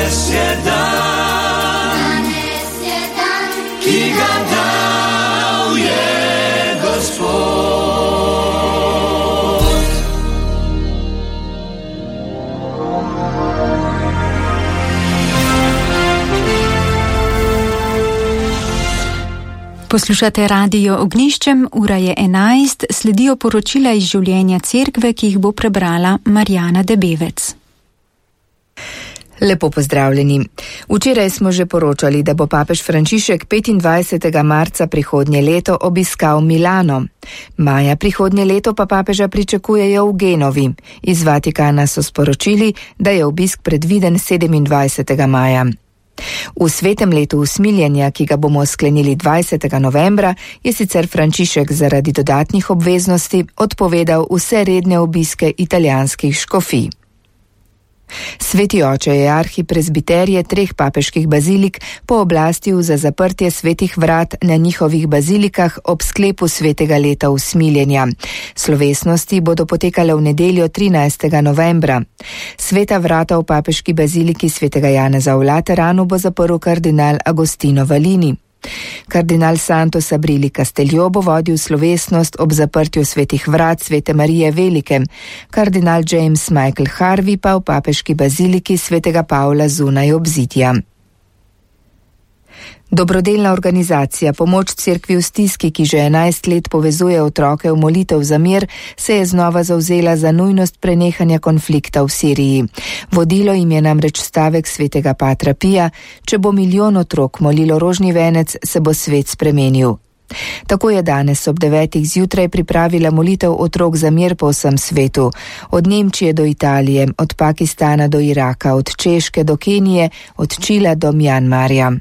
Danes je dan, ki ga dal je Gospod. Poslušate Radio Ognjiščem, ura je 11, sledijo poročila iz življenja cerkve, ki jih bo prebrala Marjana Debevec. Lepo pozdravljeni. Včeraj smo že poročali, da bo papež Frančišek 25. marca prihodnje leto obiskal Milano. Maja prihodnje leto pa papeža pričakujejo v Genovi. Iz Vatikana so sporočili, da je obisk predviden 27. maja. V svetem letu usmiljenja, ki ga bomo sklenili 20. novembra, je sicer Frančišek zaradi dodatnih obveznosti odpovedal vse redne obiske italijanskih škofij. Sveti oče je arhipresbiterje 3 papeških bazilik pooblastil za zaprtje svetih vrat na njihovih bazilikah ob sklepu svetega leta usmiljenja. Slovesnosti bodo potekale v nedeljo 13. novembra. Sveta vrata v papeški baziliki svetega Janeza v Lateranu bo zaprl kardinal Agostino Valini. Kardinal Santo Sabrili Castello bo vodil slovesnost ob zaprtju svetih vrat svete Marije Velike, kardinal James Michael Harvey pa v papeški baziliki svetega Pavla zunaj obzidja. Dobrodelna organizacija Pomoč cerkvi v stiski, ki že 11 let povezuje otroke v molitev za mir, se je znova zavzela za nujnost prenehanja konflikta v Siriji. Vodilo jim je namreč stavek svetega Patra Pija: če bo milijon otrok molilo rožni venec, se bo svet spremenil. Tako je danes ob 9. zjutraj pripravila molitev otrok za mir po vsem svetu. Od Nemčije do Italije, od Pakistana do Iraka, od Češke do Kenije, od Čila do Mjanmarja.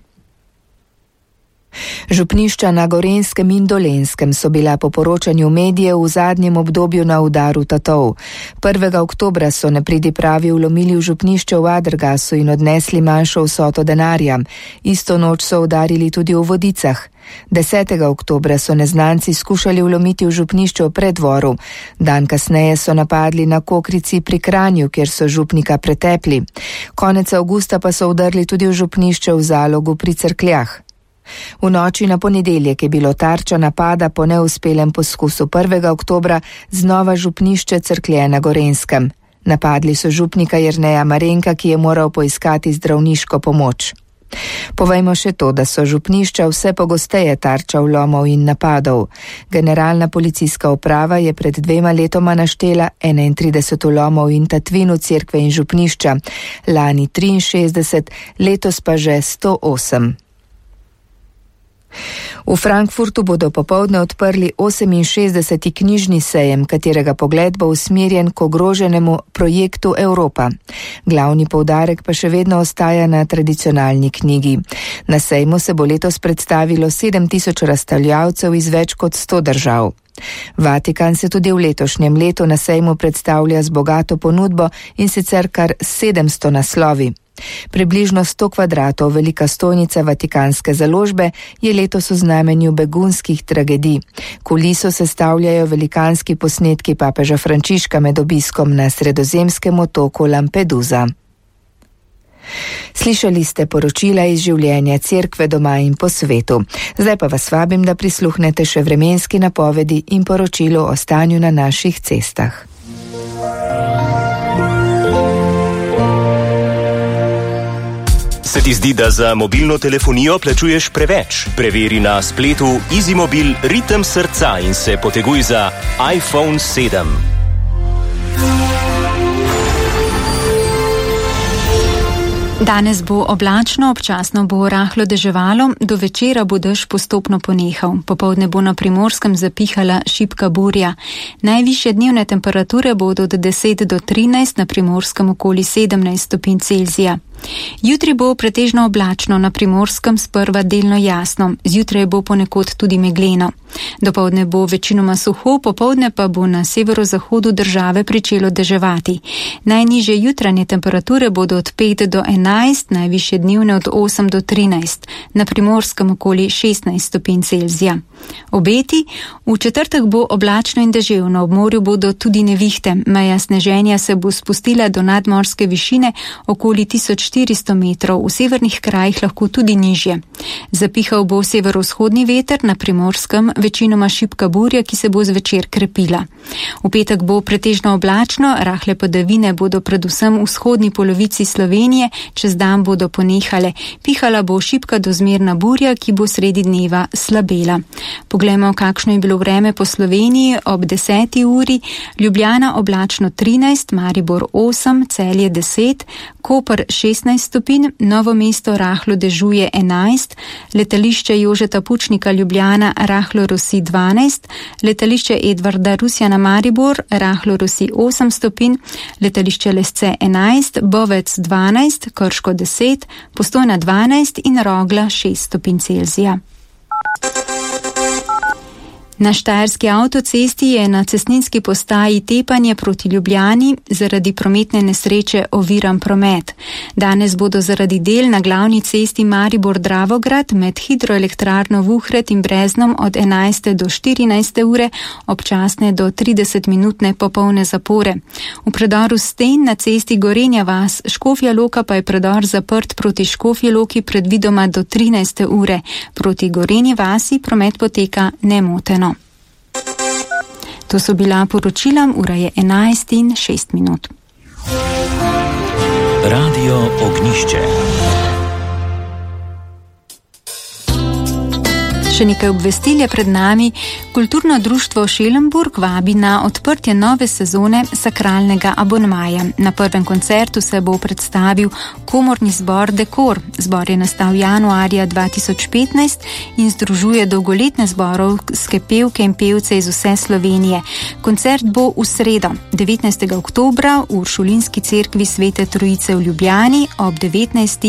Župnišča na Gorenjskem in Dolenjskem so bila po poročanju medijev v zadnjem obdobju na udaru tatov. 1. oktobra so nepridipravi vlomili v župnišče v Adrgasu in odnesli manjšo vsoto denarja. Isto noč so udarili tudi v Vodicah. 10. oktobra so neznanci skušali vlomiti v župnišče v Preddvoru. Dan kasneje so napadli na Kokrici pri Kranju, kjer so župnika pretepli. Konec avgusta pa so vdrli tudi v župnišče v Zalogu pri Cerkljah. V noči na ponedeljek je bilo tarča napada po neuspelem poskusu 1. oktobra znova župnišče Cerklje na Gorenjskem. Napadli so župnika Jerneja Marenka, ki je moral poiskati zdravniško pomoč. Povejmo še to, da so župnišča vse pogosteje tarča vlomov in napadov. Generalna policijska uprava je pred 2 letoma naštela 31 vlomov in tatvin v cerkve in župnišča, lani 63, letos pa že 108. V Frankfurtu bodo popoldne odprli 68. knjižni sejem, katerega pogled bo usmerjen k ogroženemu projektu Evropa. Glavni poudarek pa še vedno ostaja na tradicionalni knjigi. Na sejmu se bo letos predstavilo 7000 razstavljavcev iz več kot 100 držav. Vatikan se tudi v letošnjem letu na sejmu predstavlja z bogato ponudbo in sicer kar 700 naslovi. Približno 100 kvadratov velika stojnica Vatikanske založbe je letos v znamenju begunskih tragedij. Kuliso sestavljajo velikanski posnetki papeža Frančiška med obiskom na sredozemskem otoku Lampedusa. Slišali ste poročila iz življenja cerkve doma in po svetu. Zdaj pa vas vabim, da prisluhnete še vremenski napovedi in poročilu o stanju na naših cestah. Se ti zdi, da za mobilno telefonijo plačuješ preveč? Preveri na spletu EasyMobil ritem srca in se poteguj za iPhone 7. Danes bo oblačno, občasno bo rahlo deževalo, do večera bo dež postopno ponehal. Popoldne bo na Primorskem zapihala šibka burja. Najvišje dnevne temperature bodo od 10 do 13, na Primorskem okoli 17 stopinj Celzija. Jutri bo pretežno oblačno, na Primorskem sprva delno jasno, zjutraj bo ponekod tudi megleno. Dopoldne bo večinoma suho, popoldne pa bo na severozahodu države pričelo deževati. Najnižje jutranje temperature bodo od 5 do 11, najvišje dnevne od 8 do 13, na Primorskem okoli 16 stopinj Celzija. Obeti: v četrtek bo oblačno in deževno, ob morju bodo tudi nevihte, meja sneženja se bo spustila do nadmorske višine okoli 1400 metrov, v severnih krajih lahko tudi nižje. Zapihal bo severovzhodni veter, na Primorskem večinoma šibka burja, ki se bo zvečer krepila. V petek bo pretežno oblačno, rahle padavine bodo predvsem v vzhodni polovici Slovenije, čez dan bodo ponehale. Pihala bo šibka do zmerna burja, ki bo sredi dneva slabela. Poglejmo, kakšno je bilo vreme po Sloveniji ob 10. uri. Ljubljana oblačno 13, Maribor 8, Celje 10, Koper 16 stopinj, Novo mesto rahlo dežuje 11, letališče Jožeta Pučnika Ljubljana rahlo rosi 12, letališče Edvarda Rusjana Maribor rahlo rosi 8 stopinj, letališče Lesce 11, Bovec 12, Krško 10, Postojna 12 in Rogla 6 stopinj Celzija. Na Štajerski avtocesti je na cestninski postaji Tepanje proti Ljubljani zaradi prometne nesreče oviran promet. Danes bodo zaradi del na glavni cesti Maribor-Dravograd med hidroelektrarno Vuhred in Breznom od 11. do 14. ure občasne do 30-minutne popolne zapore. V predoru Sten na cesti Gorenja vas Škofja Loka pa je predor zaprt proti Škofji Loki predvidoma do 13. ure. Proti Gorenji vasi promet poteka nemoteno. To so bila poročila, ura je 11:06. Radio Ognjišče. Še nekaj obvestil je pred nami. Kulturno društvo Šelenburg vabi na odprtje nove sezone sakralnega abonmaja. Na prvem koncertu se bo predstavil komorni zbor Dekor. Zbor je nastal januarja 2015 in združuje dolgoletne zborovske pevke in pevce iz vse Slovenije. Koncert bo v sredo, 19. oktobra v Uršulinski cerkvi Svete Trojice v Ljubljani ob 19.